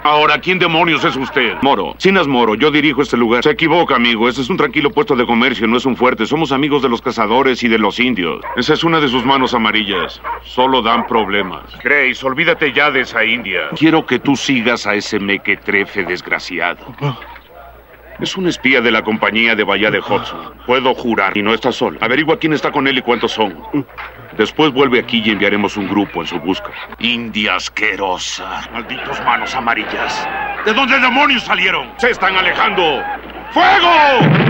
Ahora, ¿quién demonios es usted? Moro. Sinas Moro, yo dirijo este lugar. Se equivoca, amigo. Este es un tranquilo puesto de comercio, no es un fuerte. Somos amigos de los cazadores y de los indios. Esa es una de sus manos amarillas. Solo dan problemas. Grace, olvídate ya de esa india. Quiero que tú sigas a ese mequetrefe desgraciado. Es un espía de la compañía de Bahía de Hudson. Puedo jurar. Y no está solo. Averigua quién está con él y cuántos son. Después vuelve aquí y enviaremos un grupo en su busca. India asquerosa. Malditos manos amarillas. ¿De dónde demonios salieron? ¡Se están alejando! ¡Fuego!